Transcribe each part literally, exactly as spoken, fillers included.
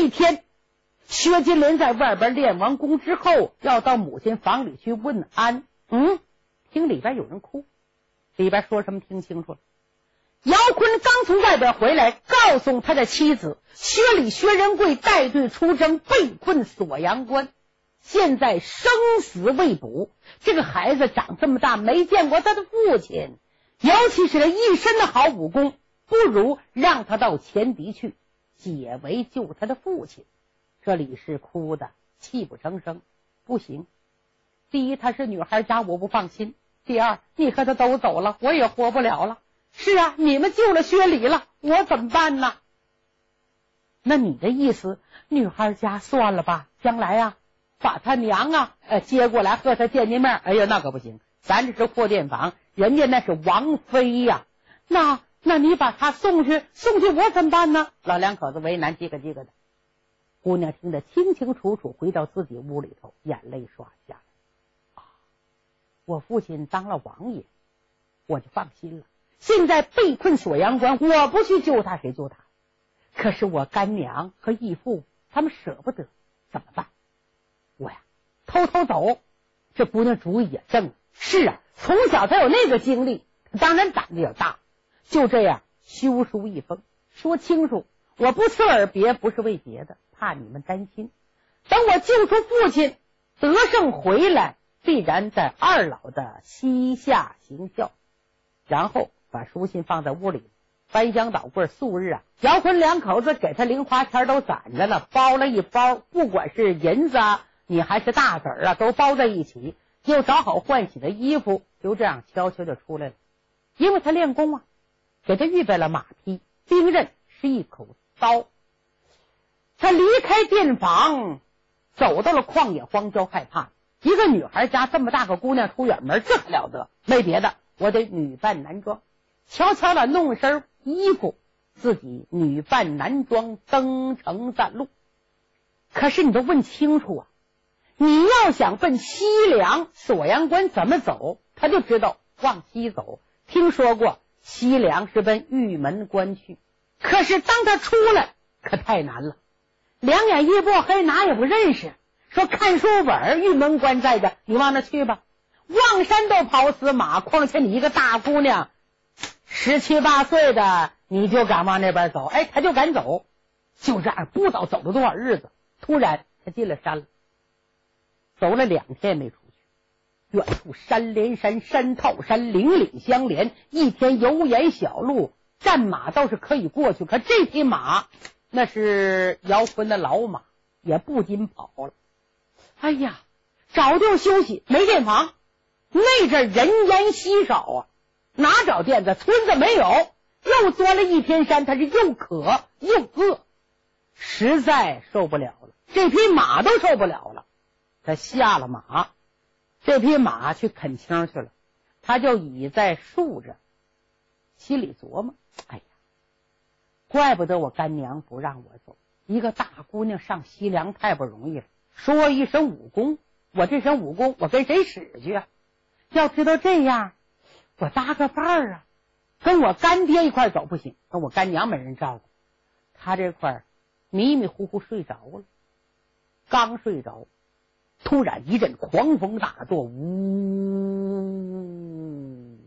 一天，薛金莲在外边练完功之后，要到母亲房里去问安。嗯，听里边有人哭，里边说什么听清楚了。姚坤刚从外边回来，告诉他的妻子薛礼、薛仁贵带队出征，被困锁阳关，现在生死未卜。这个孩子长这么大没见过他的父亲，尤其是他一身的好武功，不如让他到前敌去解围救他的父亲。这李氏哭的泣不成声。不行，第一他是女孩家我不放心，第二你和他都走了我也活不了了。是啊，你们救了薛礼了，我怎么办呢？那你的意思，女孩家算了吧，将来啊把他娘啊呃接过来和他见见面。哎呀，那可不行，咱这是阔店坊，人家那是王妃呀、啊。那那你把他送去送去我怎么办呢？老两口子为难，叽个叽个的。姑娘听得清清楚楚，回到自己屋里头，眼泪刷下来。啊，我父亲当了王爷，我就放心了。现在被困锁阳关，我不去救他谁救他？可是我干娘和义父他们舍不得，怎么办？我呀偷偷走。这姑娘主意也正。是啊，从小他有那个经历，当然胆子也大。就这样修书一封，说清楚我不辞而别，不是为别的，怕你们担心。等我救出父亲得胜回来，必然在二老的膝下行孝。然后把书信放在屋里，翻箱倒柜，素日啊姚坤两口子给他零花钱都攒着了，包了一包，不管是银子啊你还是大子儿啊都包在一起，又找好换洗的衣服，就这样悄悄就出来了。因为他练功啊，给他预备了马匹，兵刃是一口刀。他离开店房，走到了旷野荒郊，害怕一个女孩家这么大个姑娘出远门，这还了得？没别的，我得女扮男装，悄悄的弄身衣服，自己女扮男装登城占路。可是你都问清楚啊，你要想奔西凉锁阳关怎么走，他就知道往西走，听说过西凉是奔玉门关去。可是当他出来可太难了，两眼一抹黑，哪也不认识。说看书本玉门关在这，你往那去吧。望山都跑死马，况且你一个大姑娘十七八岁的，你就敢往那边走？哎，他就敢走。就这样不知道走了多少日子，突然他进了山了。走了两天没出去，远处山连山，山套山，岭岭相连，一天油盐小路，战马倒是可以过去，可这匹马那是姚坤的老马，也不禁跑了。哎呀，找地儿休息没店房，那阵人烟稀少啊，哪找店子？村子没有，又钻了一天山，他是又渴又饿，实在受不了了，这匹马都受不了了。他下了马，这匹马去啃青去了，他就倚在树着，心里琢磨，哎呀，怪不得我干娘不让我走，一个大姑娘上西凉太不容易了，说一身武功，我这身武功我跟谁使去啊？要知道这样我搭个伴儿啊，跟我干爹一块走不行，跟我干娘没人照顾。他这块迷迷糊糊睡着了，刚睡着，突然一阵狂风大作，呜，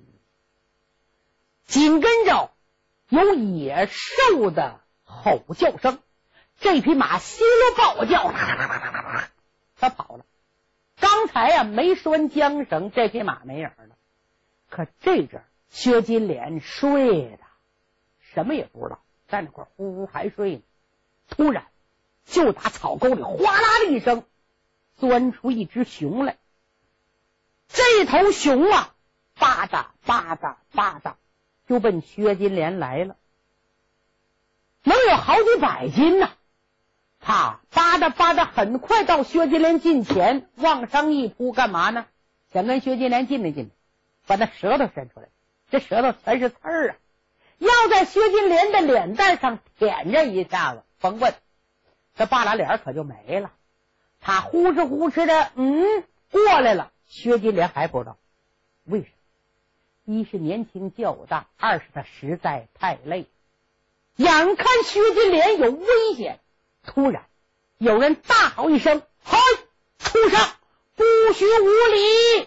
紧跟着有野兽的吼叫声，这匹马心了暴叫，他跑了。刚才啊没拴缰绳，这匹马没影了。可这阵薛金莲睡的什么也不知道，在那块呼呼还睡呢。突然就打草沟里哗啦的一声钻出一只熊来，这头熊啊巴扎巴扎巴扎就奔薛金莲来了，能有好几百斤呢、啊。他巴扎巴扎很快到薛金莲近前，往上一扑，干嘛呢？想跟薛金莲近没近，把那舌头伸出来，这舌头全是刺儿啊，要在薛金莲的脸蛋上舔着一下子，甭问，这半拉脸可就没了。他呼哧呼哧的嗯过来了，薛金莲还不知道为什么，一是年轻较大，二是他实在太累，眼看薛金莲有危险，突然有人大吼一声：“嘿，畜生，不许无礼！”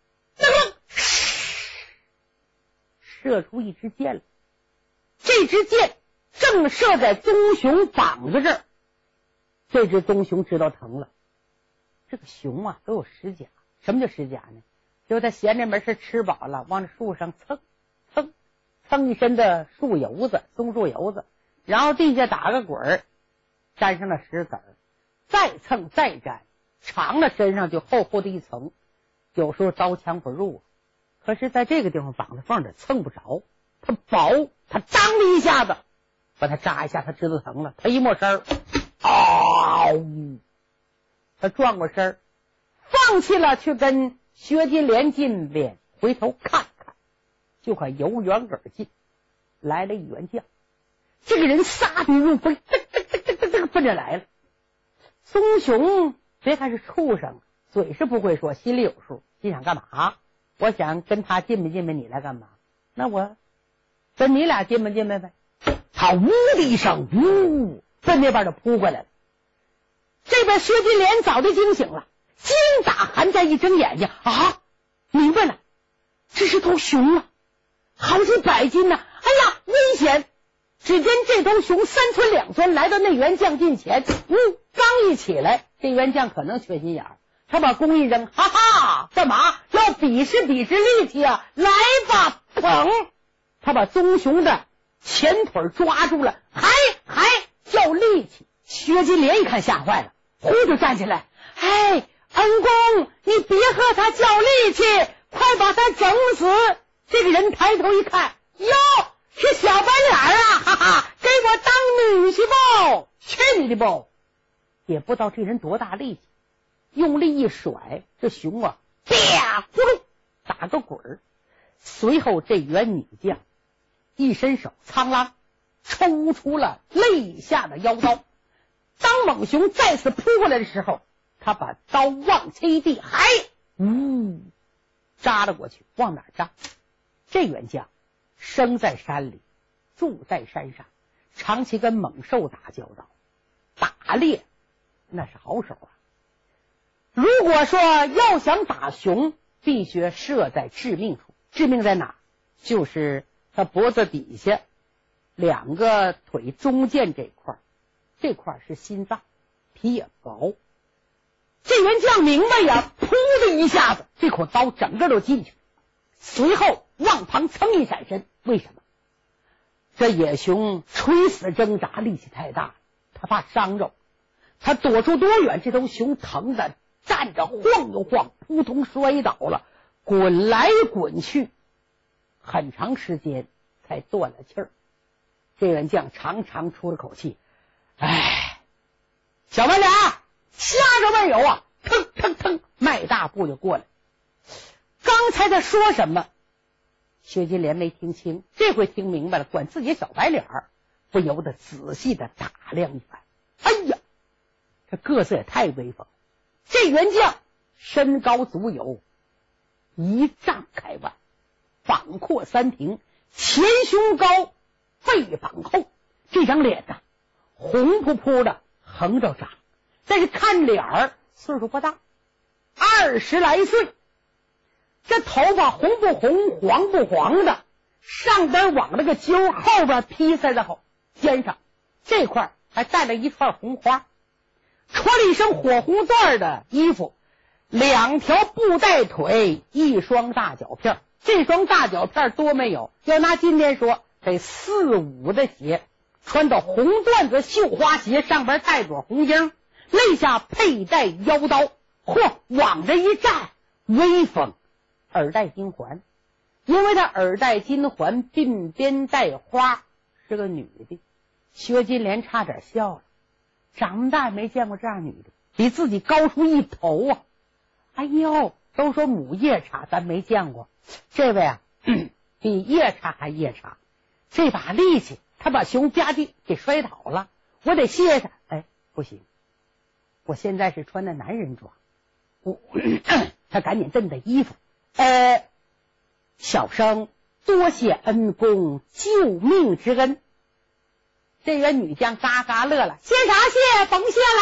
射出一支箭来，这支箭正射在棕熊膀子这儿。这只棕熊知道疼了。这个熊啊都有食甲，什么叫食甲呢？就他闲着没事吃饱了，往这树上蹭蹭蹭一身的树油子，松树油子，然后地下打个滚儿，沾上了石子儿，再蹭再沾，长了身上就厚厚的一层，有时候刀枪不入。可是在这个地方膀子缝里蹭不着，它薄，它当的一下子把它扎一下，他知道疼了，他一摸身儿，嗷！他转过身儿，放弃了去跟薛金莲进脸，回头看看，就看由远而近来了一员将。这个人杀敌如风，噔噔噔噔噔噔奔着来了。棕熊别看是畜生，嘴是不会说，心里有数，心想干嘛？我想跟他近没近没，你来干嘛？那我跟你俩近没近没呗。他呜的一声，呜，奔那边就扑过来了。这边薛金莲早就惊醒了，惊打寒战，一睁眼睛啊，明白了，这是头熊啊，好几百斤呢、啊！哎呀，危险！只见这头熊三窜两窜来到那员将近前，嗯，刚一起来，这员将可能缺心眼儿，他把弓一扔，哈哈，干嘛要比试比试力气啊？来吧，砰！他把棕熊的前腿抓住了，还还叫力气。薛金莲一看吓坏了，呼就站起来，哎，恩公，你别和他较力气，快把他整死！这个人抬头一看，哟，是小白脸啊，哈哈，给我当女婿不？去你的不！也不知道这人多大力气，用力一甩，这熊啊，啪，呼噜打个滚儿。随后这员女将一伸手，苍啷抽出了肋下的腰刀。当猛熊再次扑过来的时候，他把刀往前一递，还呜扎了过去。往哪扎？这员将生在山里，住在山上，长期跟猛兽打交道，打猎那是好手啊。如果说要想打熊，必须射在致命处。致命在哪？就是他脖子底下两个腿中间这块，这块是心脏，皮也薄。这员将明白呀，噗的一下子，这口刀整个都进去，随后往旁蹭一闪身。为什么？这野熊垂死挣扎，力气太大，他怕伤着，他躲出多远，这头熊疼的站着晃又晃，扑通摔倒了，滚来滚去，很长时间才断了气儿。这员将长长出了口气，哎，小白脸瞎着没有啊？腾腾腾，迈大步就过来。刚才他说什么？薛金莲没听清，这回听明白了，管自己小白脸儿，不由得仔细的打量一番。哎呀，这个子也太威风！这员将身高足有一丈开外，膀阔三庭，前胸高，背膀厚，这张脸呐，红扑扑的横着长，但是看脸儿岁数不大，二十来岁。这头发红不红，黄不黄的，上边往那个揪，后边披在了肩上，这块还带了一串红花，穿了一身火红缎的衣服，两条布带腿，一双大脚片。这双大脚片多没有？要拿今天说，得四五的鞋，穿的红缎子绣花鞋，上边带朵红缨，肋下佩戴腰刀，嚯，往这一站，威风。耳戴金环，因为他耳戴金环，鬓边带花，是个女的。薛金莲差点笑了，长那么大没见过这样女的，比自己高出一头啊！哎呦，都说母夜叉，咱没见过，这位啊，比夜叉还夜叉。这把力气，他把熊吧唧给摔倒了，我得谢他。哎，不行，我现在是穿的男人装。我他赶紧蹬蹬衣服。呃，小生多谢恩公救命之恩。这员女将嘎嘎乐了，谢啥谢，甭谢了，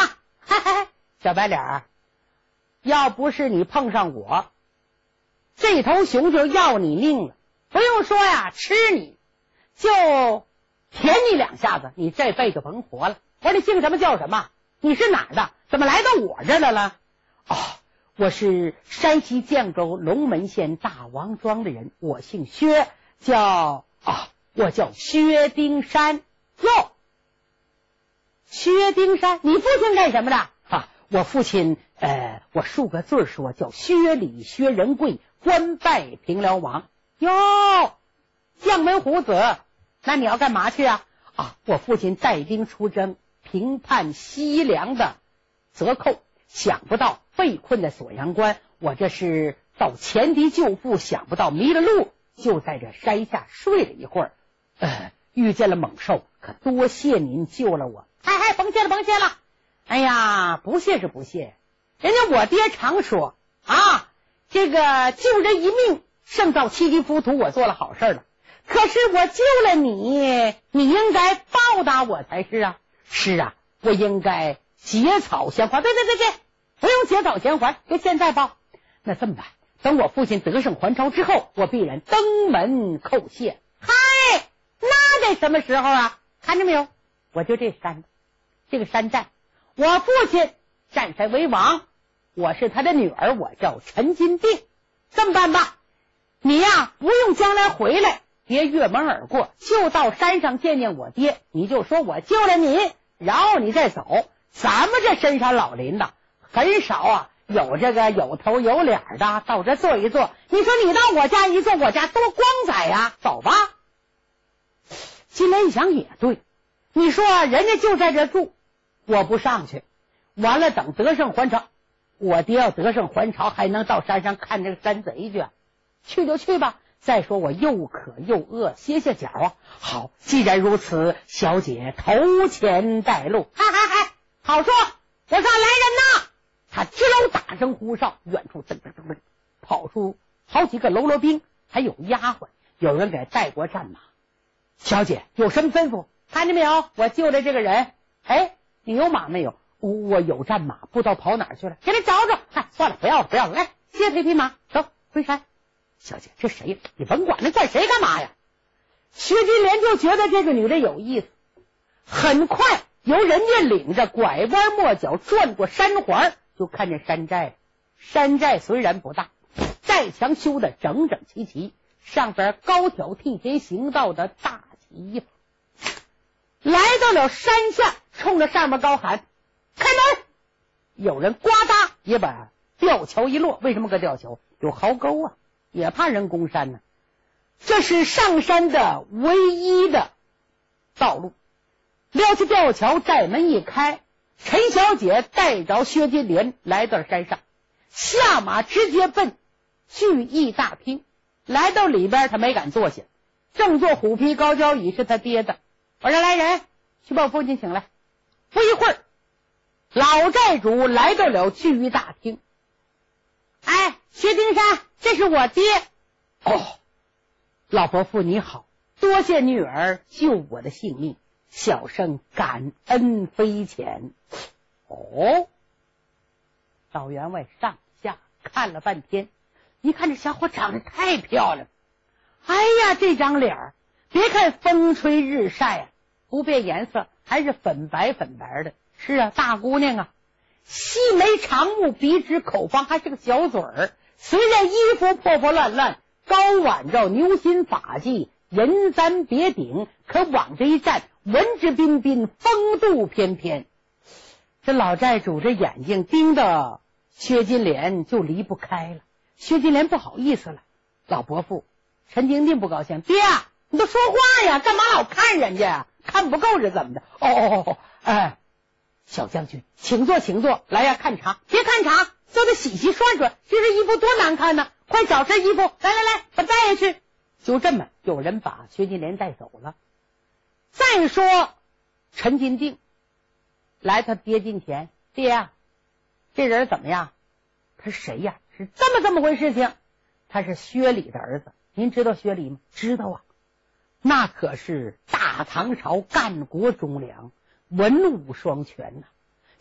嘿嘿，小白脸儿，要不是你碰上我，这头熊就要你命了。不用说呀，吃你就舔你两下子，你这辈子甭活了。我说你姓什么叫什么？你是哪儿的？怎么来到我这来了？哦，我是山西绛州龙门县大王庄的人，我姓薛，叫啊，我叫薛丁山。哟，薛丁山，你父亲干什么的？啊，我父亲呃，我数个字说叫薛礼薛仁贵，官拜平辽王。哟，将门虎子，那你要干嘛去啊？啊，我父亲带兵出征，平叛西凉的贼寇，想不到被困在锁阳关，我这是到前敌救父，想不到迷了路，就在这山下睡了一会儿，呃，遇见了猛兽，可多谢您救了我。嗨嗨，甭谢了甭谢了，哎呀，不谢是不谢，人家我爹常说啊，这个救人一命胜造七级浮屠，我做了好事了。可是我救了你，你应该报答我才是啊。是啊，我应该结草衔环。对对对对，不用结草衔环，就现在报。那这么办，等我父亲得胜还朝之后，我必然登门叩谢。嗨，那得什么时候啊？看着没有，我就这山，这个山寨，我父亲占山为王，我是他的女儿，我叫陈金定。这么办吧，你呀不用将来回来，别越门而过，就到山上见见我爹，你就说我救了你，然后你再走。咱们这深山老林的很少啊有这个有头有脸的到这坐一坐，你说你到我家一坐，我家多光彩呀！走吧。金莲一想也对，你说人家就在这住，我不上去，完了等得胜还朝，我爹要得胜还朝，还能到山上看这个山贼去？去就去吧。再说我又渴又饿，歇歇脚啊。好，既然如此，小姐头前带路。嗨嗨嗨，好说，我说来人呐！他支楼打声呼哨，远处噔噔噔噔跑出好几个喽啰兵，还有丫鬟，有人给带过战马。小姐有什么吩咐？看见没有，我救了这个人。哎，你有马没有？我有战马，不知道跑哪儿去了，给他找找。嗨，算了，不要了不要了，来接这匹马，走回山。小姐，这谁？你甭管那怪谁干嘛呀？薛金莲就觉得这个女的有意思，很快由人家领着拐弯抹角转过山环，就看见山寨了。山寨虽然不大，寨墙修得整整齐齐，上边高挑替天行道的大旗。来到了山下，冲着上面高喊：开门！有人呱嗒也把吊桥一落。为什么个吊桥？有壕沟啊，也怕人攻山呢。这是上山的唯一的道路。撩起吊桥，寨门一开，陈小姐带着薛金莲来到了山上，下马直接奔聚义大厅。来到里边，他没敢坐下，正坐虎皮高脚椅是他爹的。我说来人，去把我父亲请来。不一会儿，老寨主来到了聚义大厅。哎，薛丁山，这是我爹。哦，老伯父你好，多谢女儿救我的性命，小生感恩非浅。哦，老员外上下看了半天，一看这小伙长得太漂亮，哎呀，这张脸儿别看风吹日晒啊，不变颜色，还是粉白粉白的。是啊，大姑娘啊，细眉长目，鼻直口方，还是个小嘴儿。虽然衣服破破烂烂，高挽着牛心发髻，人簪别顶，可往这一站，文质彬彬，风度翩翩。这老寨主这眼睛盯到薛金莲就离不开了。薛金莲不好意思了，老伯父，陈丁丁不高兴，爹啊，你都说话呀，干嘛老看人家呀？看不够是怎么的？哦哦哦，哎，小将军，请坐，请坐。来呀，看茶，别看茶，就得洗洗涮涮。这身衣服多难看呢，快找身衣服，来来来，把带下去。就这么，有人把薛金莲带走了。再说陈金定来他爹近前，爹呀、啊，这人怎么样？他是谁呀？是这么这么回事情。他是薛礼的儿子，您知道薛礼吗？知道啊，那可是大唐朝干国忠良，文武双全呐、啊。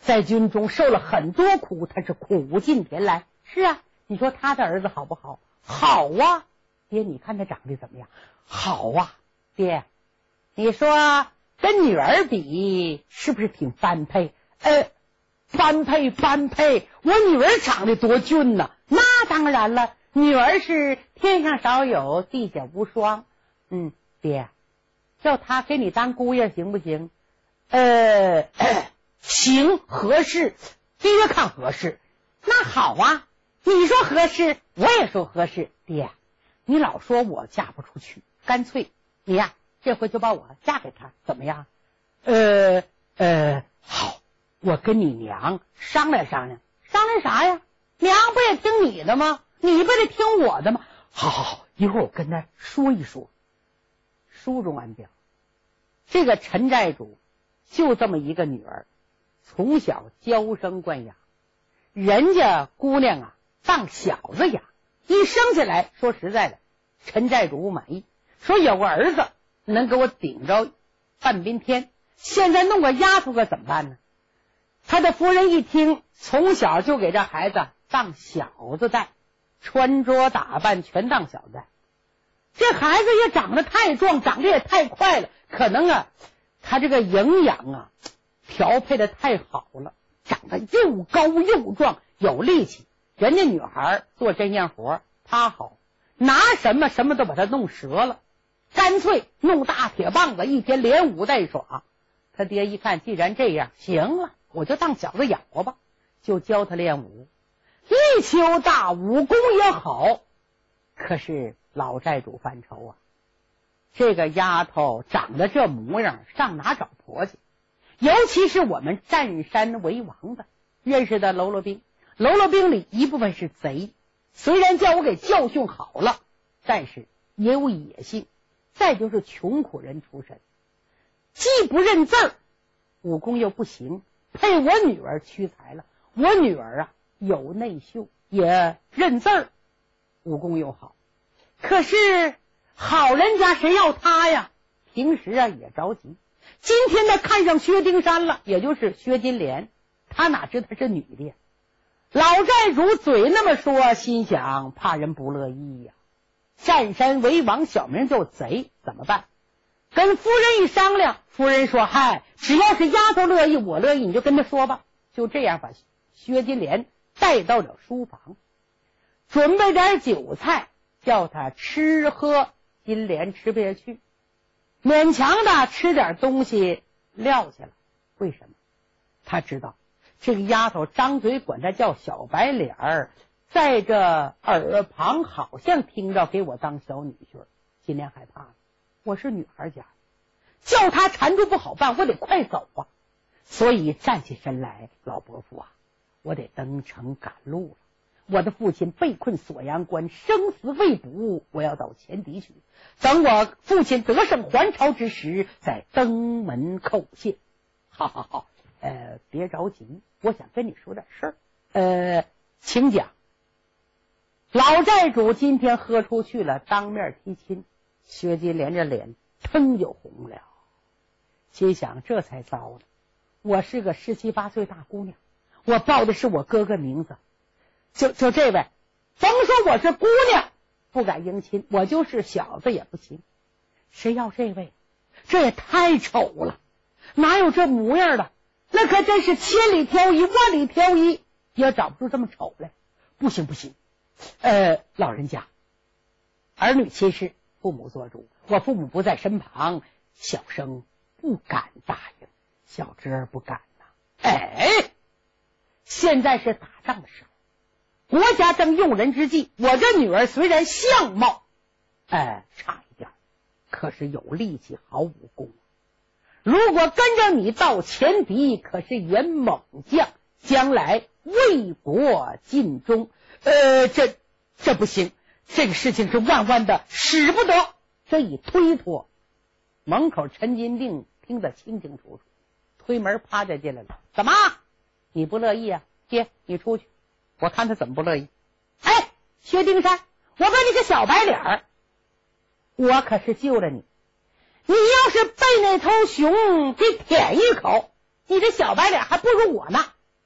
在军中受了很多苦，他是苦尽甜来。是啊，你说他的儿子好不好？好啊。爹，你看他长得怎么样？好啊。爹，你说跟女儿比是不是挺般配？呃，般配般配，我女儿长得多俊呐。那当然了，女儿是天上少有，地下无双。嗯，爹，叫她给你当姑爷行不行？呃，行，合适，爹看合适。那好啊，你说合适，我也说合适。爹，你老说我嫁不出去，干脆你呀，这回就把我嫁给他，怎么样？呃呃，好，我跟你娘商量商量。商量啥呀？娘不也听你的吗？你不得听我的吗？好好好，一会儿我跟他说一说。书中暗表，这个陈寨主就这么一个女儿，从小娇生惯养，人家姑娘啊当小子养，一生下来说实在的，陈寨主不满意，说有个儿子能给我顶着半边天，现在弄个丫头可怎么办呢？他的夫人一听，从小就给这孩子当小子带，穿着打扮全当小子带。这孩子也长得太壮，长得也太快了，可能啊他这个营养啊调配的太好了，长得又高又壮，有力气。人家女孩做针线活他好，拿什么什么都把他弄折了，干脆弄大铁棒子一天连舞带耍。他爹一看，既然这样，行了，我就当小子养活吧，就教他练武，力气又大，武功也好。可是老寨主犯愁啊，这个丫头长得这模样，上哪找婆家？尤其是我们占山为王的认识的喽啰兵，喽啰兵里一部分是贼，虽然叫我给教训好了，但是也有野性，再就是穷苦人出身，既不认字儿，武功又不行，配我女儿屈才了。我女儿啊有内秀，也认字儿，武功又好。可是好人家谁要她呀？平时啊也着急。今天他看上薛丁山了，也就是薛金莲，他哪知她是女的呀？老寨主嘴那么说，心想怕人不乐意呀。占山为王，小名叫贼，怎么办？跟夫人一商量，夫人说：“嗨，只要是丫头乐意，我乐意，你就跟她说吧。”就这样把薛金莲带到了书房，准备点酒菜，叫她吃喝。金莲吃不下去，勉强的吃点东西撂下了。为什么？他知道这个丫头张嘴管她叫小白脸儿，在这耳旁好像听着给我当小女婿。金莲害怕了，我是女孩家，叫她缠住不好办，我得快走啊。所以站起身来，老伯父啊，我得登城赶路了。我的父亲被困锁阳关，生死未卜，我要到前敌去，等我父亲得胜还朝之时，再登门叩谢。好好好，呃，别着急，我想跟你说点事儿。呃，请讲。老寨主今天喝出去了，当面提亲，薛金莲着脸腾就红了，心想这才糟了。我是个十七八岁大姑娘，我报的是我哥哥名字。就就这位，甭说我是姑娘不敢迎亲，我就是小子也不行。谁要这位？这也太丑了，哪有这模样的？那可真是千里挑一，万里挑一，也找不出这么丑来。不行不行，呃，老人家，儿女亲事，父母做主，我父母不在身旁，小生不敢答应。小侄儿不敢呐、啊。哎，现在是打仗的时候，国家正用人之际，我这女儿虽然相貌哎差一点，可是有力气，好武功。如果跟着你到前敌，可是员猛将，将来为国尽忠。呃，这这不行，这个事情是万万的使不得，这一推脱。门口陈金定听得清清楚楚，推门趴着进来了。怎么？你不乐意啊？爹，你出去。我看他怎么不乐意。哎，薛丁山，我问你个小白脸儿，我可是救了你，你要是被那头熊给舔一口，你这小白脸还不如我呢。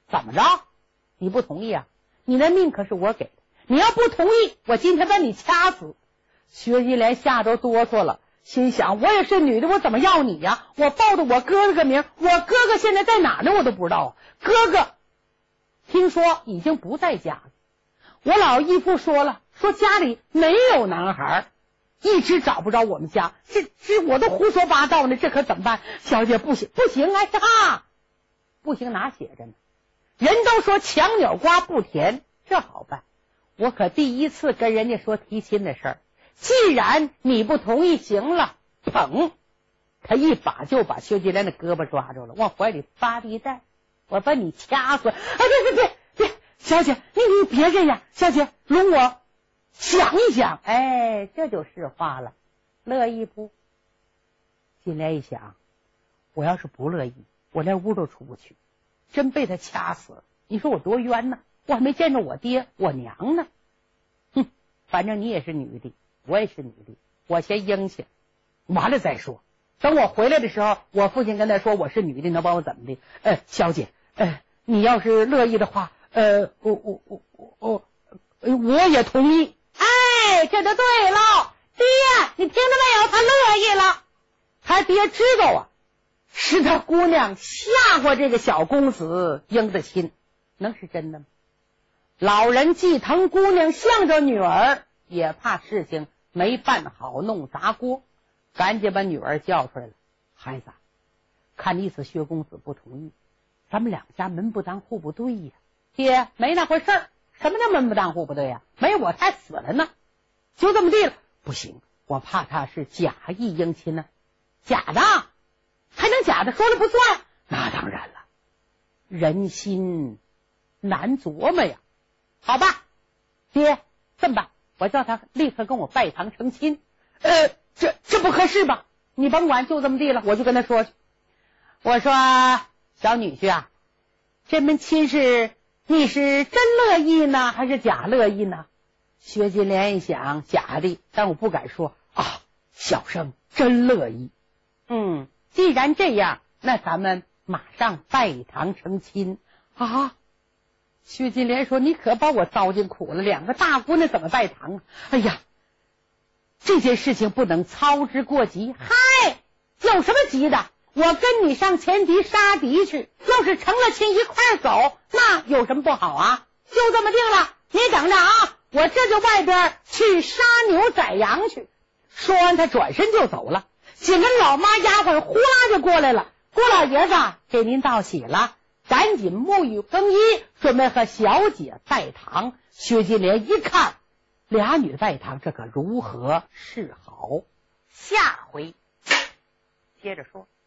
怎么着？你不同意啊？你的命可是我给的，你要不同意，我今天把你掐死。薛金莲吓都哆嗦了，心想我也是女的，我怎么要你呀？我报的我哥哥个名，我哥哥现在在哪呢？我都不知道。哥哥听说已经不在家了。我老义父说了，说家里没有男孩，一直找不着我们家，这这我都胡说八道呢，这可怎么办？小姐不行不行，哎呀，不行哪写着呢？人都说强扭瓜不甜，这好办。我可第一次跟人家说提亲的事儿，既然你不同意，行了，捧，他一把就把薛金莲的胳膊抓住了，往怀里扒地带，我把你掐死！哎，别别别别，小姐，你你别这样，小姐，容我想一想。哎，这就是话了，乐意不？金莲一想，我要是不乐意，我连屋都出不去，真被他掐死了，你说我多冤呢？我还没见着我爹我娘呢。哼，反正你也是女的，我也是女的，我先应去，完了再说。等我回来的时候，我父亲跟他说我是女的，能把我怎么的？呃，小姐，呃，你要是乐意的话，呃，我我我我我我也同意。哎，这就对了，爹，你听到没有？他乐意了。他爹知道啊，是他姑娘吓过这个小公子应的亲，能是真的吗？老人既疼姑娘向着女儿，也怕事情没办好弄砸锅，赶紧把女儿叫出来了。孩子，看你此薛公子不同意，咱们两家门不当户不对呀。爹，没那回事儿，什么叫门不当户不对呀？没我才死了呢，就这么地了。不行，我怕他是假意应亲呢。假的还能假的说了不算？那当然了，人心难琢磨呀。好吧，爹，这么办，我叫他立刻跟我拜堂成亲。呃，这这不合适吧？你甭管，就这么地了，我就跟他说去。我说小女婿啊，这门亲事你是真乐意呢，还是假乐意呢？薛金莲一想，假的，但我不敢说啊，小生真乐意。嗯，既然这样，那咱们马上拜堂成亲啊。薛金莲说，你可把我糟践苦了，两个大姑娘怎么拜堂啊？哎呀，这件事情不能操之过急。嗨，有什么急的？我跟你上前敌杀敌去，要是成了亲一块走，那有什么不好啊？就这么定了，你等着啊，我这就外边去杀牛宰羊去。说完他转身就走了，紧跟老妈丫鬟呼啦就过来了。郭老爷子，给您道喜了，赶紧沐浴更衣，准备和小姐拜堂。薛金莲一看俩女拜堂，这可如何是好？下回接着说。